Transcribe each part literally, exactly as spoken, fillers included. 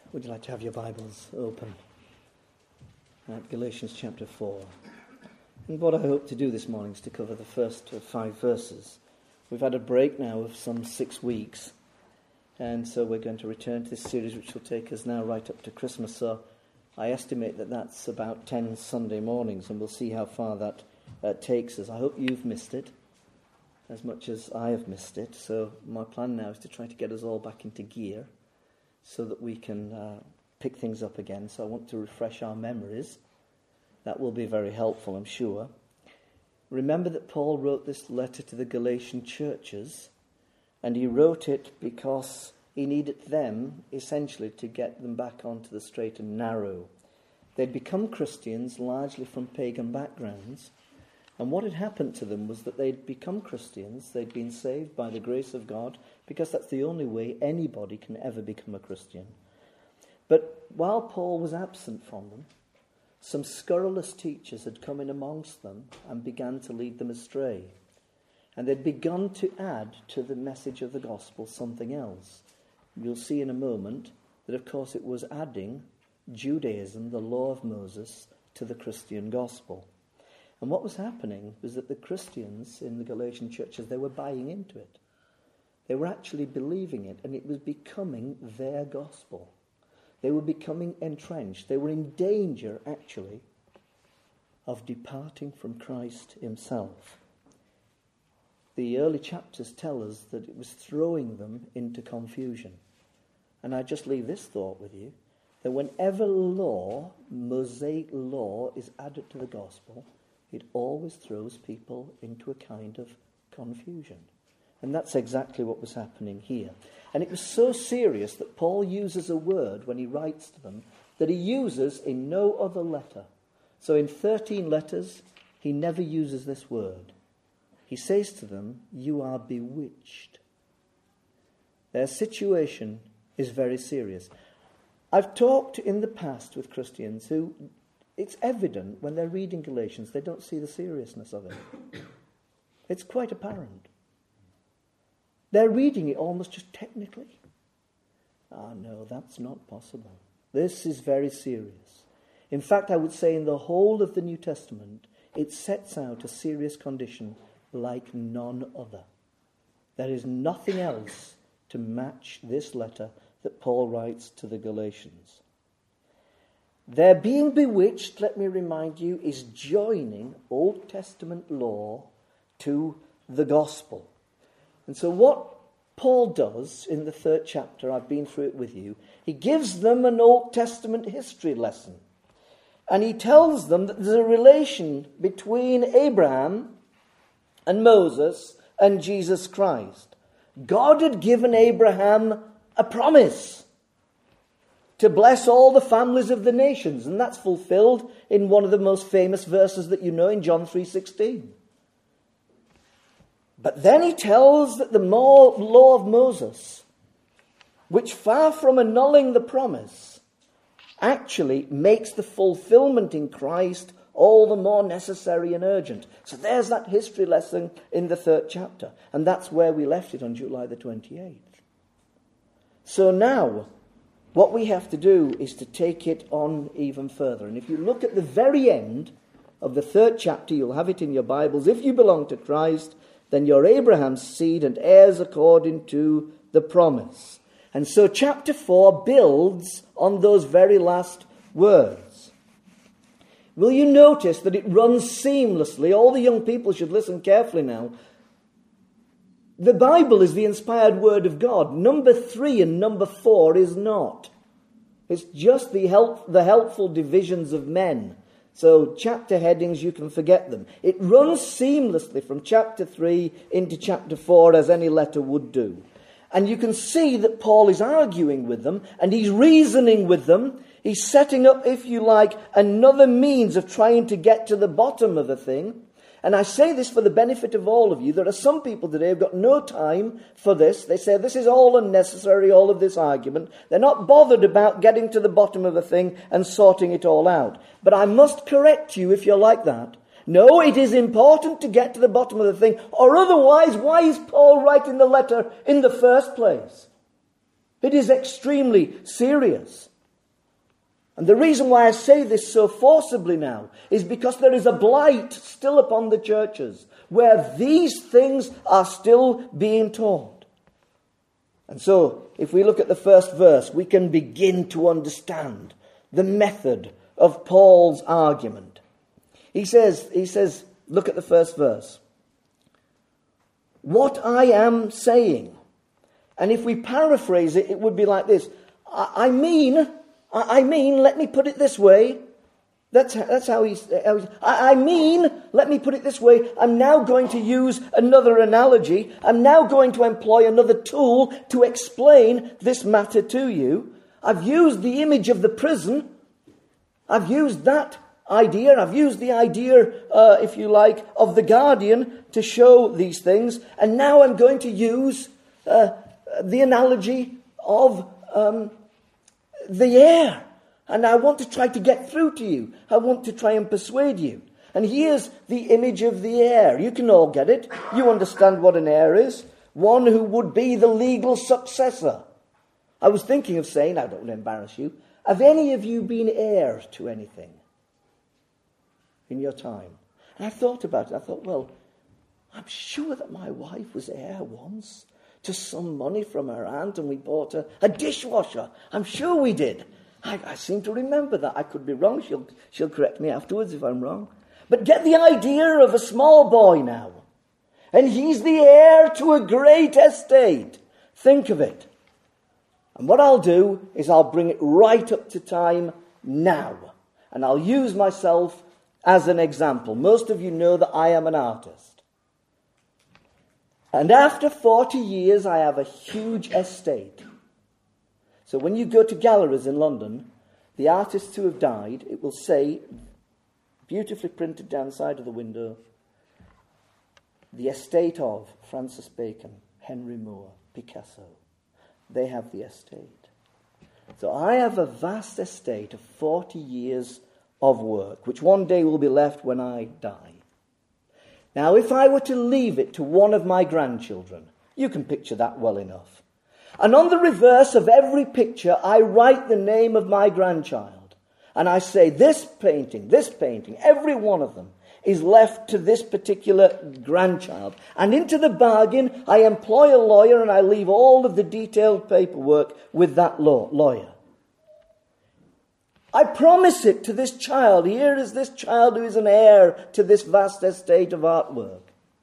Would you like to have your Bibles open at Galatians chapter four? And what I hope to do this morning is to cover the first five verses. We've had a break now of some six weeks, and so we're going to return to this series, which will take us now right up to Christmas. So I estimate that that's about ten Sunday mornings, and we'll see how far that uh, takes us. I hope you've missed it as much as I have missed it. So my plan now is to try to get us all back into gear so that we can uh, pick things up again. So I want to refresh our memories. That will be very helpful, I'm sure. Remember that Paul wrote this letter to the Galatian churches, and he wrote it because he needed them, essentially, to get them back onto the straight and narrow. They'd become Christians largely from pagan backgrounds, and what had happened to them was that they'd become Christians, they'd been saved by the grace of God, because that's the only way anybody can ever become a Christian. But while Paul was absent from them, some scurrilous teachers had come in amongst them and began to lead them astray. And they'd begun to add to the message of the gospel something else. You'll see in a moment that, of course, it was adding Judaism, the law of Moses, to the Christian gospel. And what was happening was that the Christians in the Galatian churches, they were buying into it. They were actually believing it, and it was becoming their gospel. They were becoming entrenched. They were in danger, actually, of departing from Christ himself. The early chapters tell us that it was throwing them into confusion. And I just leave this thought with you, that whenever law, Mosaic law, is added to the gospel, it always throws people into a kind of confusion. And that's exactly what was happening here. And it was so serious that Paul uses a word when he writes to them that he uses in no other letter. So in thirteen letters, he never uses this word. He says to them, "You are bewitched." Their situation is very serious. I've talked in the past with Christians who, it's evident when they're reading Galatians, they don't see the seriousness of it. It's quite apparent. They're reading it almost just technically. Ah, no, that's not possible. This is very serious. In fact, I would say in the whole of the New Testament, it sets out a serious condition like none other. There is nothing else to match this letter that Paul writes to the Galatians. Their being bewitched, let me remind you, is joining Old Testament law to the gospel. And so what Paul does in the third chapter, I've been through it with you, he gives them an Old Testament history lesson. And he tells them that there's a relation between Abraham and Moses and Jesus Christ. God had given Abraham a promise to bless all the families of the nations, and that's fulfilled in one of the most famous verses that you know in John three sixteen. But then he tells that the law of Moses, which far from annulling the promise, actually makes the fulfillment in Christ all the more necessary and urgent. So there's that history lesson in the third chapter, and that's where we left it on July the twenty-eighth. So now, what we have to do is to take it on even further. And if you look at the very end of the third chapter, you'll have it in your Bibles. If you belong to Christ, then you're Abraham's seed and heirs according to the promise. And so chapter four builds on those very last words. Will you notice that it runs seamlessly? All the young people should listen carefully now. The Bible is the inspired word of God. Number three and number four is not. It's just the help, the helpful divisions of men. So chapter headings, you can forget them. It runs seamlessly from chapter three into chapter four as any letter would do. And you can see that Paul is arguing with them and he's reasoning with them. He's setting up, if you like, another means of trying to get to the bottom of a thing. And I say this for the benefit of all of you. There are some people today who've got no time for this. They say this is all unnecessary, all of this argument. They're not bothered about getting to the bottom of a thing and sorting it all out. But I must correct you if you're like that. No, it is important to get to the bottom of the thing, or otherwise, why is Paul writing the letter in the first place? It is extremely serious. And the reason why I say this so forcibly now is because there is a blight still upon the churches where these things are still being taught. And so, if we look at the first verse, we can begin to understand the method of Paul's argument. He says, he says, look at the first verse. What I am saying. And if we paraphrase it, it would be like this. I, I mean... I mean, let me put it this way. That's, that's how he's... How he's I, I mean, let me put it this way. I'm now going to use another analogy. I'm now going to employ another tool to explain this matter to you. I've used the image of the prison. I've used that idea. I've used the idea, uh, if you like, of the guardian to show these things. And now I'm going to use uh, the analogy of... Um, the air. And I want to try to get through to you. I want to try and persuade you. And here's the image of the heir. You can all get it. You understand what an heir is. One who would be the legal successor. I was thinking of saying, I don't want to embarrass you, have any of you been heirs to anything in your time? And I thought about it. I thought, well, I'm sure that my wife was heir once to some money from her aunt, and we bought a, a dishwasher. I'm sure we did. I, I seem to remember that. I could be wrong. She'll, she'll correct me afterwards if I'm wrong. But get the idea of a small boy now. And he's the heir to a great estate. Think of it. And what I'll do is I'll bring it right up to time now. And I'll use myself as an example. Most of you know that I am an artist. And after forty years, I have a huge estate. So when you go to galleries in London, the artists who have died, it will say, beautifully printed down the side of the window, the estate of Francis Bacon, Henry Moore, Picasso. They have the estate. So I have a vast estate of forty years of work, which one day will be left when I die. Now, if I were to leave it to one of my grandchildren, you can picture that well enough. And on the reverse of every picture, I write the name of my grandchild. And I say, this painting, this painting, every one of them is left to this particular grandchild. And into the bargain, I employ a lawyer and I leave all of the detailed paperwork with that law, lawyer. I promise it to this child. Here is this child who is an heir to this vast estate of artwork.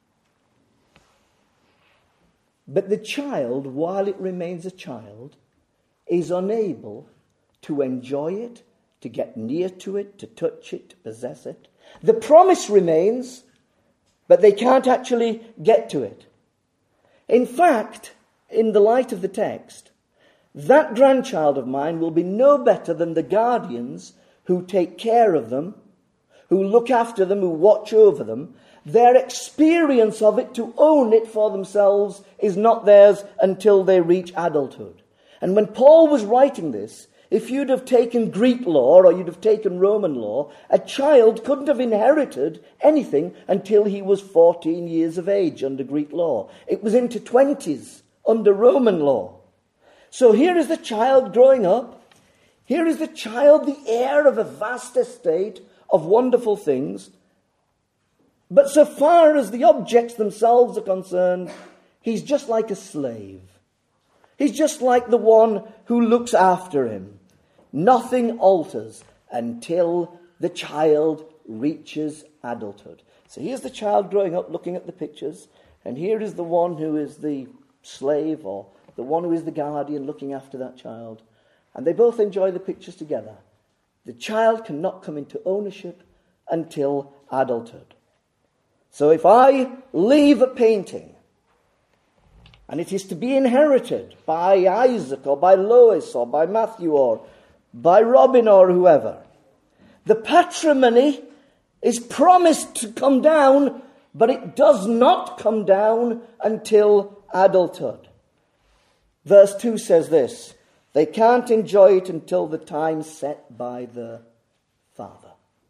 But the child, while it remains a child, is unable to enjoy it, to get near to it, to touch it, to possess it. The promise remains, but they can't actually get to it. In fact, in the light of the text, that grandchild of mine will be no better than the guardians who take care of them, who look after them, who watch over them. Their experience of it, to own it for themselves, is not theirs until they reach adulthood. And when Paul was writing this, if you'd have taken Greek law or you'd have taken Roman law, a child couldn't have inherited anything until he was fourteen years of age under Greek law. It was into twenties under Roman law. So here is the child growing up. Here is the child, the heir of a vast estate of wonderful things. But so far as the objects themselves are concerned, he's just like a slave. He's just like the one who looks after him. Nothing alters until the child reaches adulthood. So here's the child growing up looking at the pictures, and here is the one who is the slave or the one who is the guardian looking after that child. And they both enjoy the pictures together. The child cannot come into ownership until adulthood. So if I leave a painting, and it is to be inherited by Isaac or by Lois or by Matthew or by Robin or whoever, the patrimony is promised to come down, but it does not come down until adulthood. Verse two says this, they can't enjoy it until the time set by the Father.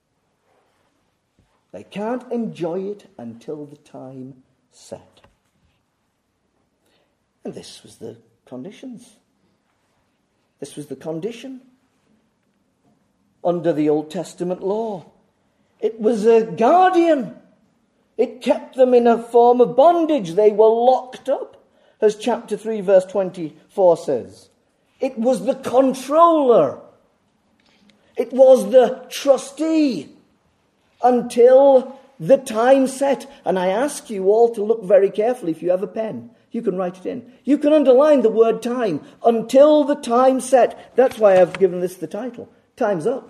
They can't enjoy it until the time set. And this was the conditions. This was the condition. under the Old Testament law. It was a guardian. It kept them in a form of bondage. They were locked up, as chapter three, verse twenty-four says. It was the controller. It was the trustee until the time set. And I ask you all to look very carefully. If you have a pen, you can write it in. You can underline the word time. Until the time set. That's why I've given this the title. Time's up.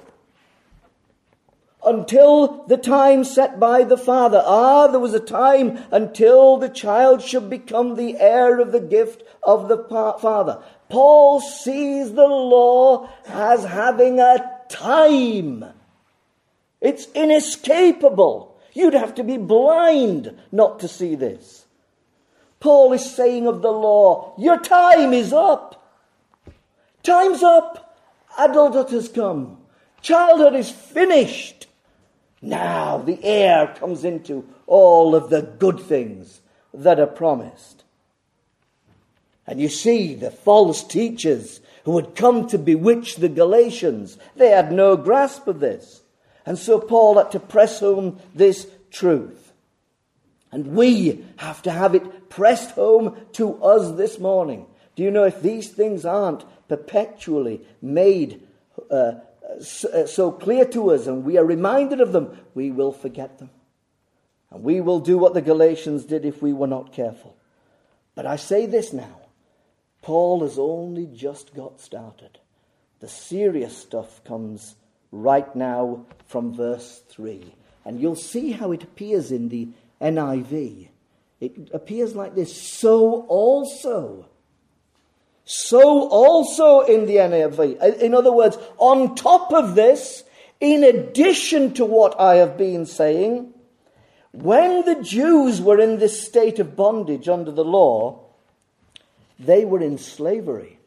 Until the time set by the Father. Ah, there was a time until the child should become the heir of the gift of the Father. Paul sees the law as having a time. It's inescapable. You'd have to be blind not to see this. Paul is saying of the law, your time is up. Time's up. Adulthood has come. Childhood is finished. Now the heir comes into all of the good things that are promised. And you see the false teachers who had come to bewitch the Galatians, they had no grasp of this. And so Paul had to press home this truth. And we have to have it pressed home to us this morning. Do you know, if these things aren't perpetually made uh, so, so clear to us and we are reminded of them, we will forget them. And we will do what the Galatians did if we were not careful. But I say this now. Paul has only just got started. The serious stuff comes right now from verse three. And you'll see how it appears in the N I V. It appears like this. So also. So also in the N I V. In other words, on top of this, in addition to what I have been saying, when the Jews were in this state of bondage under the law, they were in slavery.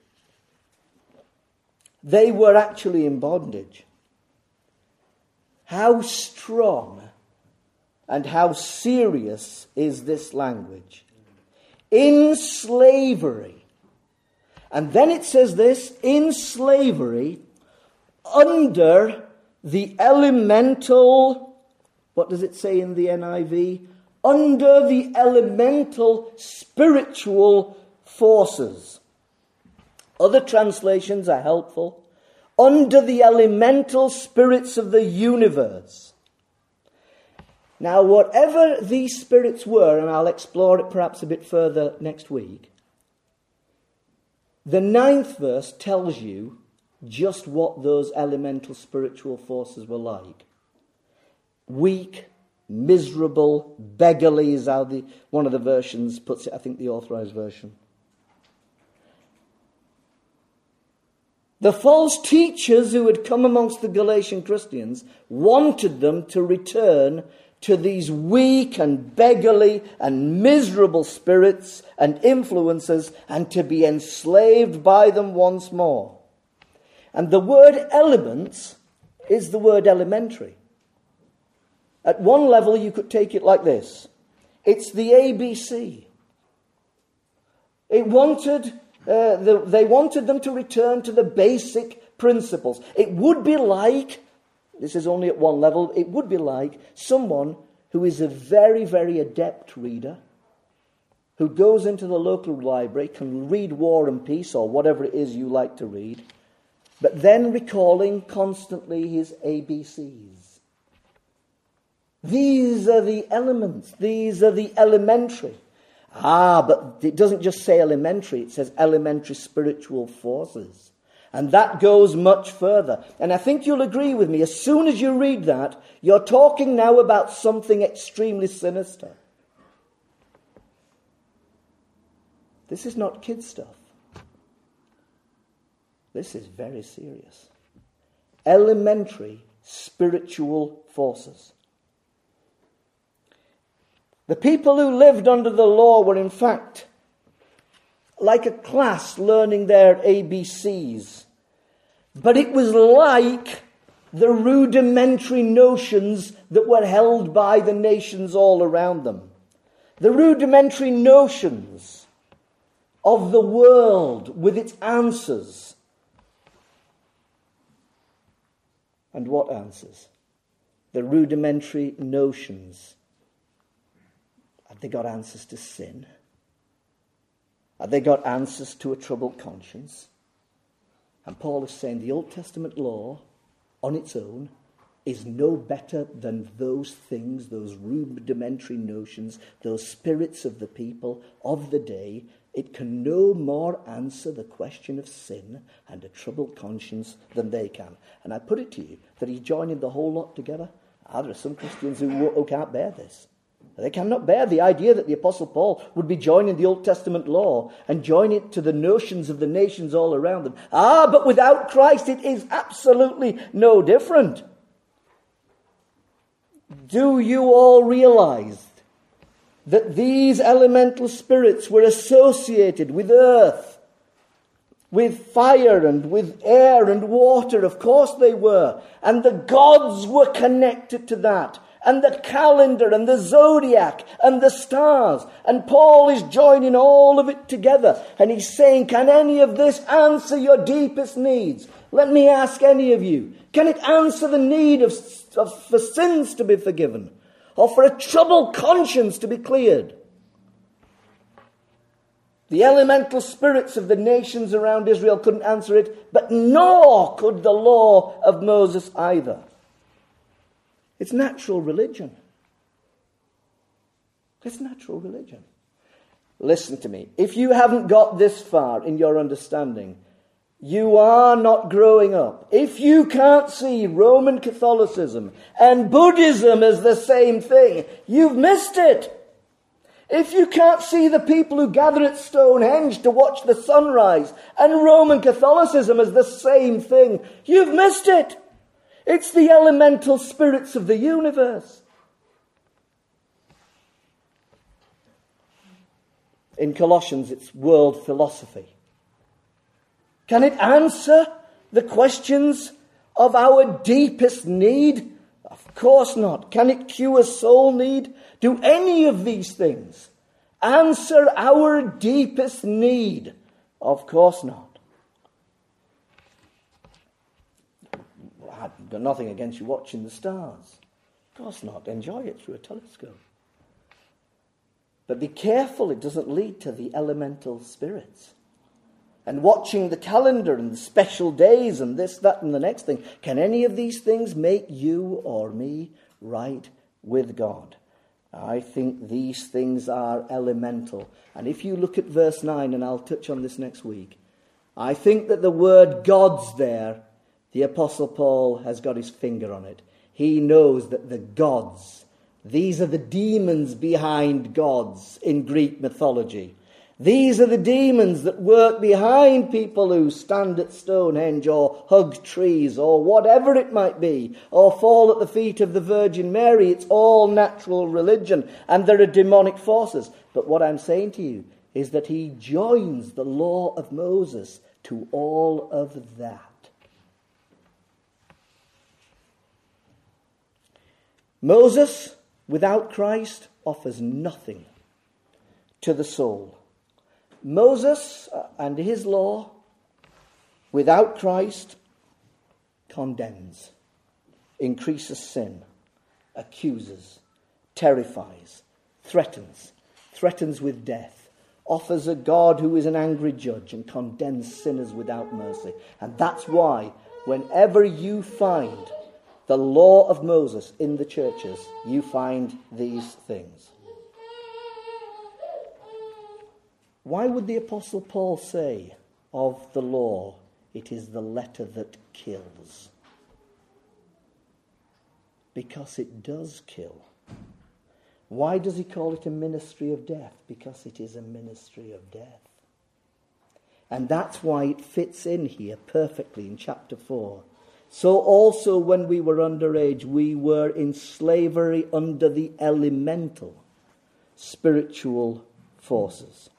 They were actually in bondage. How strong and how serious is this language? In slavery. And then it says this, in slavery, under the elemental, what does it say in the N I V? Under the elemental spiritual forces. Other translations are helpful. Under the elemental spirits of the universe. Now, whatever these spirits were, and I'll explore it perhaps a bit further next week, the ninth verse tells you just what those elemental spiritual forces were like. Weak, miserable, beggarly is how the, one of the versions puts it, I think the Authorized Version. The false teachers who had come amongst the Galatian Christians wanted them to return to these weak and beggarly and miserable spirits and influences and to be enslaved by them once more. And the word elements is the word elementary. At one level you could take it like this. It's the A B C. It wanted... Uh, the, they wanted them to return to the basic principles. It would be like, this is only at one level, it would be like someone who is a very, very adept reader, who goes into the local library, can read War and Peace or whatever it is you like to read, but then recalling constantly his A B Cs. These are the elements. These are the elementary. Ah, but it doesn't just say elementary, it says elementary spiritual forces. And that goes much further. And I think you'll agree with me, as soon as you read that, you're talking now about something extremely sinister. This is not kid stuff. This is very serious. Elementary spiritual forces. The people who lived under the law were in fact like a class learning their A B Cs. But it was like the rudimentary notions that were held by the nations all around them. The rudimentary notions of the world with its answers. And what answers? The rudimentary notions. Have they got answers to sin? Have they got answers to a troubled conscience? And Paul is saying the Old Testament law on its own is no better than those things, those rudimentary notions, those spirits of the people of the day. It can no more answer the question of sin and a troubled conscience than they can. And I put it to you that he's joining the whole lot together. Ah, there are some Christians who, who can't bear this. They cannot bear the idea that the Apostle Paul would be joining the Old Testament law and join it to the notions of the nations all around them. Ah, but without Christ it is absolutely no different. Do you all realize that these elemental spirits were associated with earth, with fire and with air and water? Of course they were. And the gods were connected to that. And the calendar and the zodiac and the stars. And Paul is joining all of it together. And he's saying, can any of this answer your deepest needs? Let me ask any of you. Can it answer the need of, of for sins to be forgiven? Or for a troubled conscience to be cleared? The elemental spirits of the nations around Israel couldn't answer it, but nor could the law of Moses either. It's natural religion. It's natural religion. Listen to me. If you haven't got this far in your understanding, you are not growing up. If you can't see Roman Catholicism and Buddhism as the same thing, you've missed it. If you can't see the people who gather at Stonehenge to watch the sunrise and Roman Catholicism as the same thing, you've missed it. It's the elemental spirits of the universe. In Colossians, it's world philosophy. Can it answer the questions of our deepest need? Of course not. Can it cure soul need? Do any of these things answer our deepest need? Of course not. I've got nothing against you watching the stars. Of course not. Enjoy it through a telescope. But be careful it doesn't lead to the elemental spirits. And watching the calendar and the special days and this, that, and the next thing. Can any of these things make you or me right with God? I think these things are elemental. And if you look at verse nine, and I'll touch on this next week, I think that the word gods there, the Apostle Paul has got his finger on it. He knows that the gods, these are the demons behind gods in Greek mythology. These are the demons that work behind people who stand at Stonehenge or hug trees or whatever it might be, or fall at the feet of the Virgin Mary. It's all natural religion, and there are demonic forces. But what I'm saying to you is that he joins the law of Moses to all of that. Moses, without Christ, offers nothing to the soul. Moses and his law, without Christ, condemns, increases sin, accuses, terrifies, threatens, threatens with death, offers a God who is an angry judge and condemns sinners without mercy. And that's why whenever you find the law of Moses in the churches, you find these things. Why would the Apostle Paul say of the law, it is the letter that kills? Because it does kill. Why does he call it a ministry of death? Because it is a ministry of death. And that's why it fits in here perfectly in chapter four. So also when we were underage, we were in slavery under the elemental spiritual forces.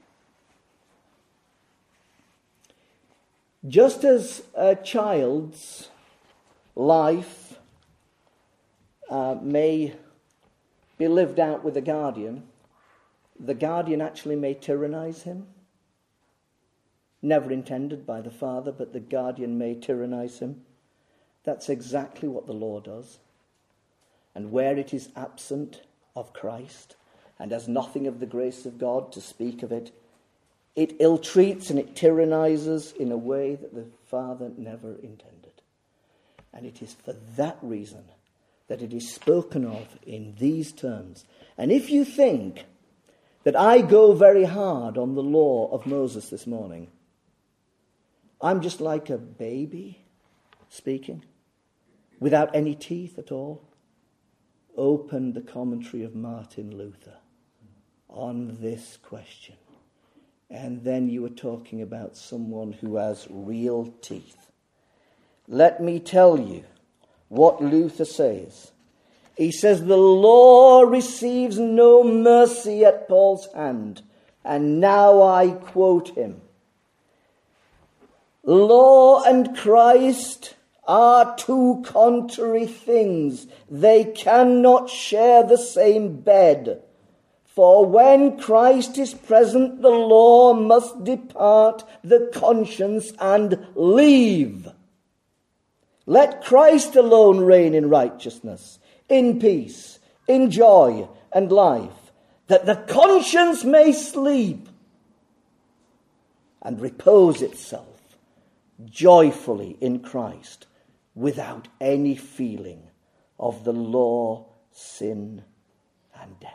Just as a child's life uh, may be lived out with a guardian, the guardian actually may tyrannize him. Never intended by the father, but the guardian may tyrannize him. That's exactly what the law does. And where it is absent of Christ and has nothing of the grace of God to speak of it, it ill-treats and it tyrannizes in a way that the Father never intended. And it is for that reason that it is spoken of in these terms. And if you think that I go very hard on the law of Moses this morning, I'm just like a baby speaking, without any teeth at all. Open the commentary of Martin Luther on this question. And then you are talking about someone who has real teeth. Let me tell you what Luther says. He says the law receives no mercy at Paul's hand. And now I quote him. Law and Christ are two contrary things. They cannot share the same bed. For when Christ is present, the law must depart the conscience and leave. Let Christ alone reign in righteousness, in peace, in joy and life, that the conscience may sleep and repose itself joyfully in Christ without any feeling of the law, sin, and death.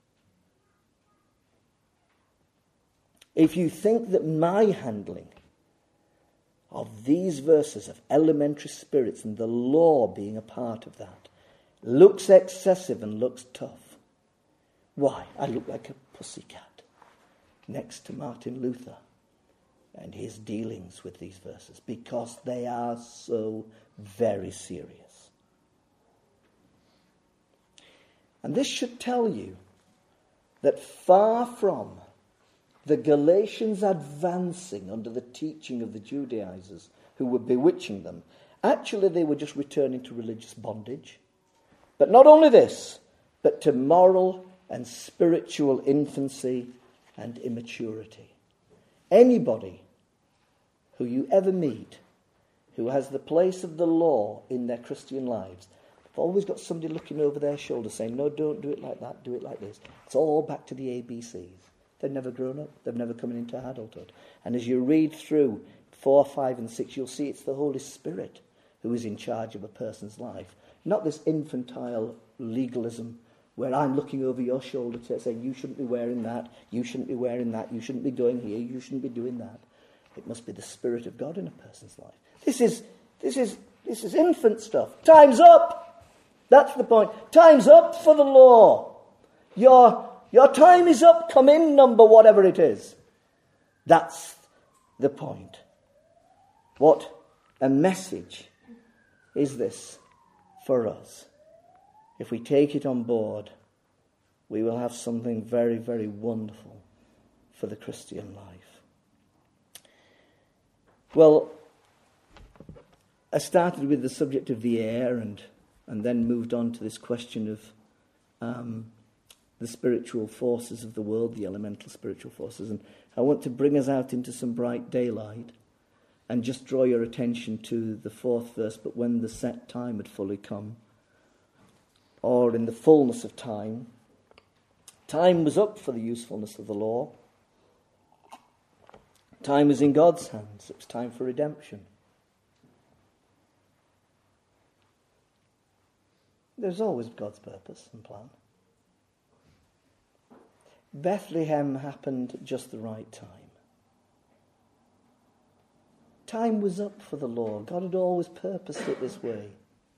If you think that my handling of these verses of elementary spirits and the law being a part of that looks excessive and looks tough, why, I look like a pussycat next to Martin Luther and his dealings with these verses, because they are so very serious. And this should tell you that far from the Galatians advancing under the teaching of the Judaizers who were bewitching them, actually they were just returning to religious bondage. But not only this, but to moral and spiritual infancy and immaturity. Anybody who you ever meet who has the place of the law in their Christian lives, they've always got somebody looking over their shoulder saying, no, don't do it like that, do it like this. It's all back to the A B Cs. They've never grown up. They've never come into adulthood. And as you read through four, five, and six, you'll see it's the Holy Spirit who is in charge of a person's life. Not this infantile legalism where I'm looking over your shoulder to saying, you shouldn't be wearing that, you shouldn't be wearing that, you shouldn't be going here, you shouldn't be doing that. It must be the Spirit of God in a person's life. This is, this is, this is infant stuff. Time's up. That's the point. Time's up for the law. Your Your time is up, come in number, whatever it is. That's the point. What a message is this for us? If we take it on board, we will have something very, very wonderful for the Christian life. Well, I started with the subject of the air and, and then moved on to this question of Um, the spiritual forces of the world, the elemental spiritual forces. And I want to bring us out into some bright daylight and just draw your attention to the fourth verse, but when the set time had fully come, or in the fullness of time, time was up for the usefulness of the law. Time was in God's hands. It was time for redemption. There's always God's purpose and plan. Bethlehem happened at just the right time. Time was up for the law. God had always purposed it this way.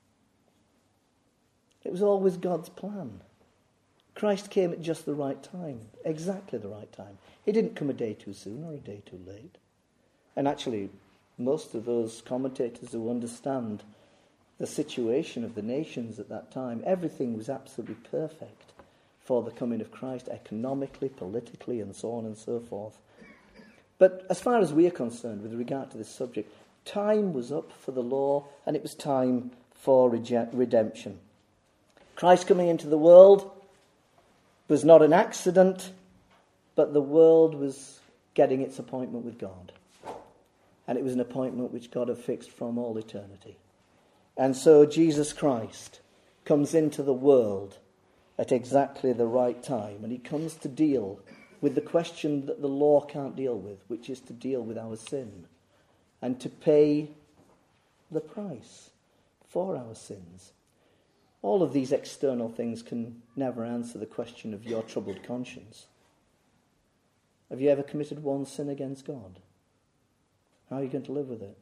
It was always God's plan. Christ came at just the right time, exactly the right time. He didn't come a day too soon or a day too late. And actually, most of those commentators who understand the situation of the nations at that time, everything was absolutely perfect for the coming of Christ, economically, politically, and so on and so forth. But as far as we are concerned with regard to this subject, time was up for the law, and it was time for rege- redemption. Christ coming into the world was not an accident, but the world was getting its appointment with God. And it was an appointment which God had fixed from all eternity. And so Jesus Christ comes into the world at exactly the right time, and he comes to deal with the question that the law can't deal with, which is to deal with our sin and to pay the price for our sins. All of these external things can never answer the question of your troubled conscience. Have you ever committed one sin against God? How are you going to live with it?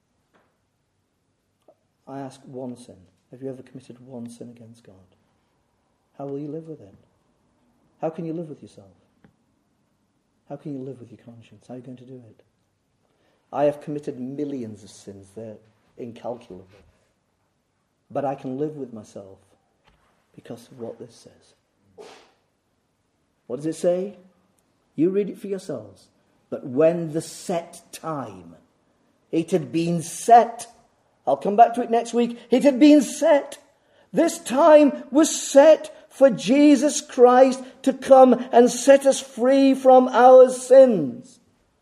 I ask one sin. Have you ever committed one sin against God? How will you live with it? How can you live with yourself? How can you live with your conscience? How are you going to do it? I have committed millions of sins. They're incalculable. But I can live with myself because of what this says. What does it say? You read it for yourselves. But when the set time, it had been set. I'll come back to it next week. It had been set. This time was set for Jesus Christ to come and set us free from our sins.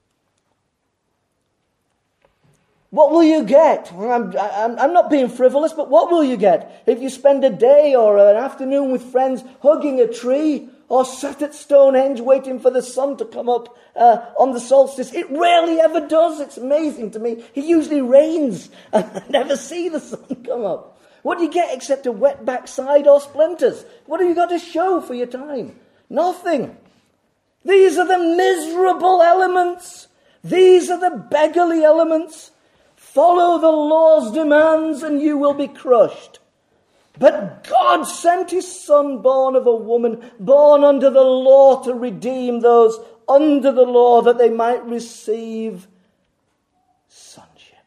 What will you get? I'm, I'm, I'm not being frivolous, but what will you get if you spend a day or an afternoon with friends hugging a tree or sat at Stonehenge waiting for the sun to come up uh, on the solstice? It rarely ever does. It's amazing to me. It usually rains and I never see the sun come up. What do you get except a wet backside or splinters? What have you got to show for your time? Nothing. These are the miserable elements. These are the beggarly elements. Follow the law's demands and you will be crushed. But God sent his Son, born of a woman, born under the law, to redeem those under the law, that they might receive sonship.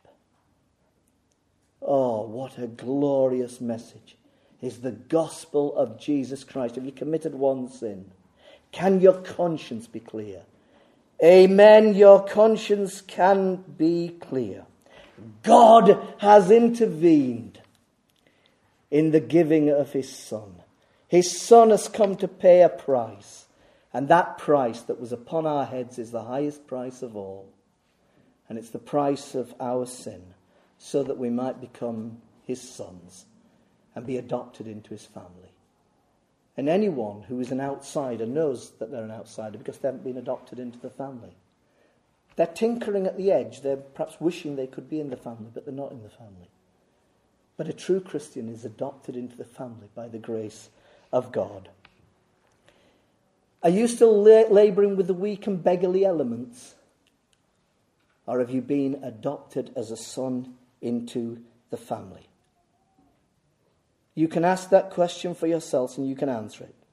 Oh, what a glorious message is the gospel of Jesus Christ. Have you committed one sin? Can your conscience be clear? Amen, your conscience can be clear. God has intervened in the giving of his Son. His Son has come to pay a price. And that price that was upon our heads is the highest price of all. And it's the price of our sin, so that we might become his sons and be adopted into his family. And anyone who is an outsider knows that they're an outsider because they haven't been adopted into the family. They're tinkering at the edge. They're perhaps wishing they could be in the family, but they're not in the family. But a true Christian is adopted into the family by the grace of God. Are you still la- labouring with the weak and beggarly elements? Or have you been adopted as a son into the family? You can ask that question for yourselves and you can answer it.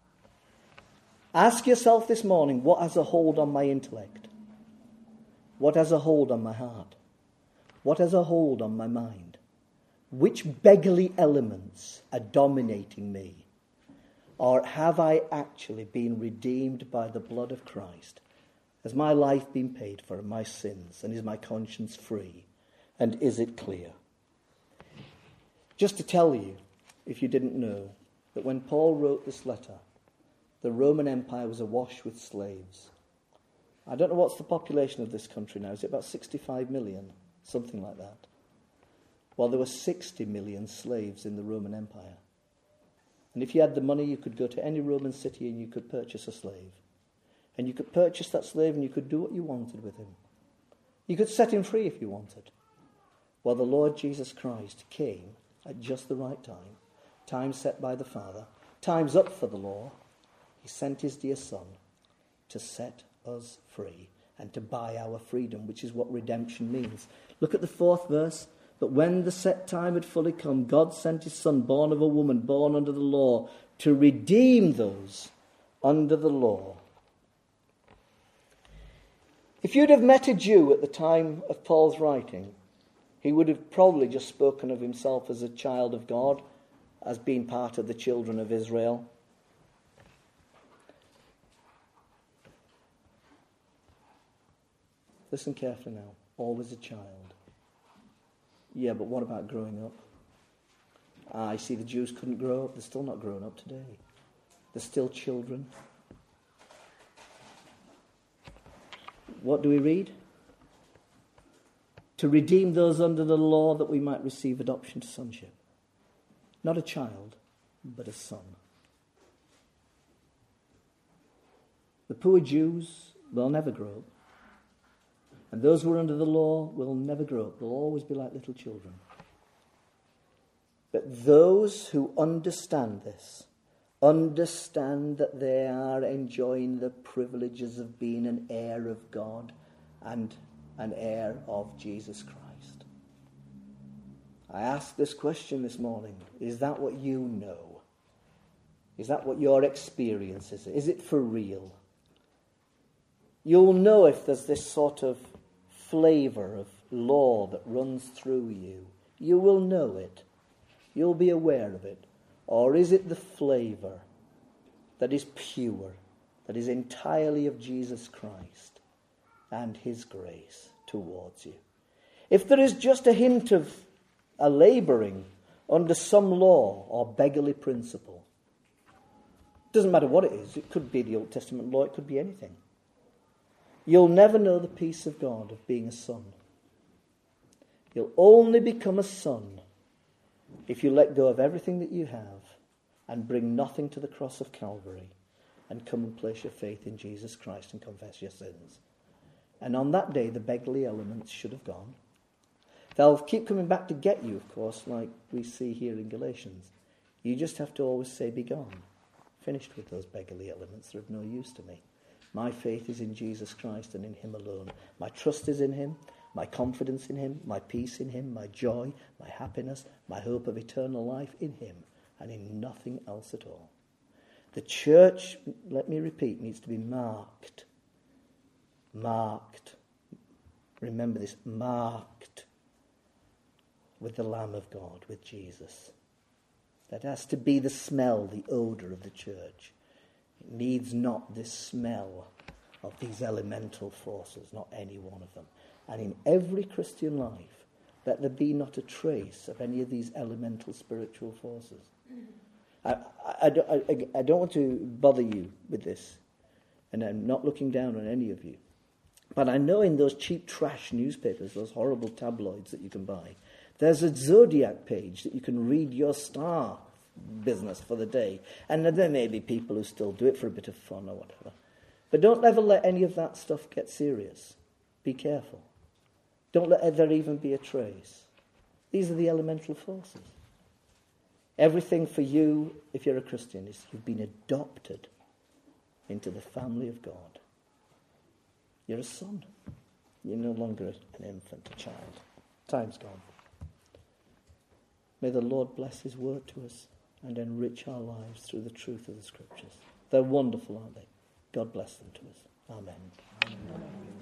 Ask yourself this morning, what has a hold on my intellect? What has a hold on my heart? What has a hold on my mind? Which beggarly elements are dominating me? Or have I actually been redeemed by the blood of Christ? Has my life been paid for my sins? And is my conscience free? And is it clear? Just to tell you, if you didn't know, that when Paul wrote this letter, the Roman Empire was awash with slaves. I don't know what's the population of this country now. Is it about sixty-five million? Something like that. Well, there were sixty million slaves in the Roman Empire. And if you had the money, you could go to any Roman city and you could purchase a slave. And you could purchase that slave and you could do what you wanted with him. You could set him free if you wanted. Well, the Lord Jesus Christ came at just the right time. Time set by the Father. Time's up for the law. He sent his dear Son to set us free and to buy our freedom, which is what redemption means. Look at the fourth verse. But when the set time had fully come, God sent his Son, born of a woman, born under the law, to redeem those under the law. If you'd have met a Jew at the time of Paul's writing, he would have probably just spoken of himself as a child of God, as being part of the children of Israel. Listen carefully now. Always a child. Yeah, but what about growing up? Ah, I see the Jews couldn't grow up. They're still not grown up today. They're still children. What do we read? to redeem those under the law that we might receive adoption to sonship. Not a child, but a son. The poor Jews will never grow up. And those who are under the law will never grow up. They'll always be like little children. But those who understand this, understand that they are enjoying the privileges of being an heir of God and an heir of Jesus Christ. I ask this question this morning. Is that what you know? Is that what your experience is? Is it for real? You'll know if there's this sort of flavour of law that runs through you. You will know it. You'll be aware of it. Or is it the flavour that is pure, that is entirely of Jesus Christ and his grace towards you? If there is just a hint of a labouring under some law or beggarly principle, doesn't matter what it is. It could be the Old Testament law. It could be anything. You'll never know the peace of God of being a son. You'll only become a son if you let go of everything that you have and bring nothing to the cross of Calvary and come and place your faith in Jesus Christ and confess your sins. And on that day, the beggarly elements should have gone. They'll keep coming back to get you, of course, like we see here in Galatians. You just have to always say, be gone. Finished with those beggarly elements. They're of no use to me. My faith is in Jesus Christ and in him alone. My trust is in him, my confidence in him, my peace in him, my joy, my happiness, my hope of eternal life in him and in nothing else at all. The church, let me repeat, needs to be marked. Marked. Remember this, marked with the Lamb of God, with Jesus. That has to be the smell, the odour of the church. It needs not this smell of these elemental forces, not any one of them. And in every Christian life, let there be not a trace of any of these elemental spiritual forces. I, I, I, I don't want to bother you with this, and I'm not looking down on any of you. But I know in those cheap trash newspapers, those horrible tabloids that you can buy, there's a zodiac page that you can read your star business for the day. And there may be people who still do it for a bit of fun or whatever. But don't ever let any of that stuff get serious. Be careful. Don't let there even be a trace. These are the elemental forces. Everything for you, if you're a Christian, is you've been adopted into the family of God. You're a son. You're no longer an infant, a child. Time's gone. May the Lord bless his word to us and enrich our lives through the truth of the Scriptures. They're wonderful, aren't they? God bless them to us. Amen. Amen.